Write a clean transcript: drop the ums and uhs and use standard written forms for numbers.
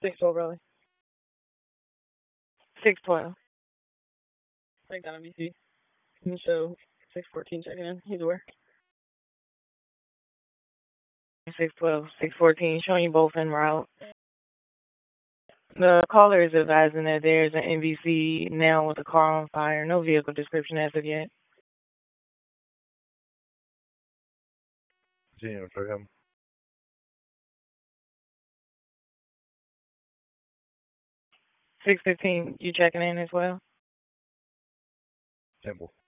612, really. 612. Break down NBC. And so 614 checking in. He's aware. 612, 614, showing you both en route. The caller is advising that there's an NBC now with a car on fire. No vehicle description as of yet. Continue for him. $615, you checking in as well? Temple.